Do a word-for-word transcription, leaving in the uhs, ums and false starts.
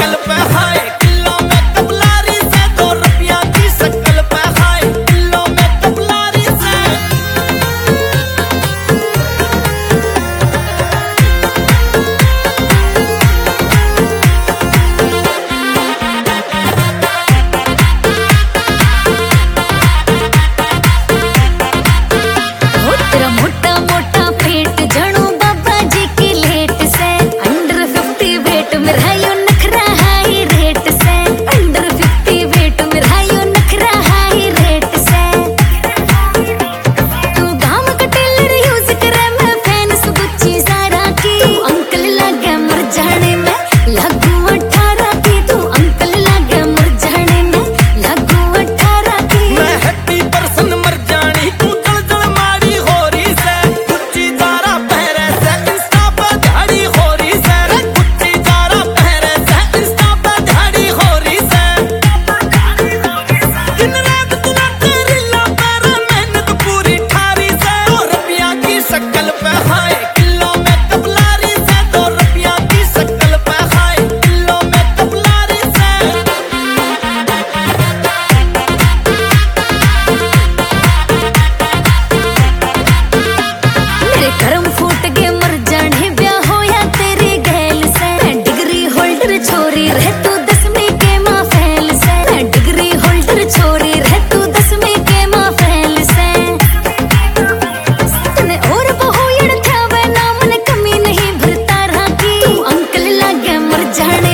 शक्ल पे हाय किलो में कबलारी से, दो रुपया की शक्ल पे हाय किलो में कबलारी से। मोटा मोटा पेट जणू बाबा जी की लेट से, अंडर फिफ्टी वेट में रहायो नखरा हाई रेट से, अंडर फिफ्टी वेट में रहायो नखरा हाई रेट से। तू गाम का टेलर यूज करे, मैं फैन सुबुच्ची सारा की। तू अंकल लागे मर जाने में लागू अठारह की, तू अंकल लागे मर जाने में लागू अठारह की। मैं हैप्पी पर्सन मर जानी, तू जल जल मारी हो रही से, गुच्ची जारा पहरे से इंस्टा पे झाड़ी हो रही से, गुच्ची जारा पहरे से इंस्टा पे झाड़ी हो रही से। दिन रात तू ना तेरी ला पैरा, मेहनत पूरी ठारी से, दो रुपया की शक्ल पे हाय किलो में कबलारी से, दो रुपया की शक्ल पे हाय किलो में कबलारी से। मेरे कर्म फूट गए मर जाने, ब्याह होया तेरी गैल से। मैं डिग्री होल्डर छोरी रह तू दसवीं के माँ फैल से, मैं डिग्री होल्डर छोरी रह तू दसवीं के माँ फैल से। तने और बहु यड़ था वह नाम ने कमी नहीं भरता रहा की। तू अंकल लागे मर जाने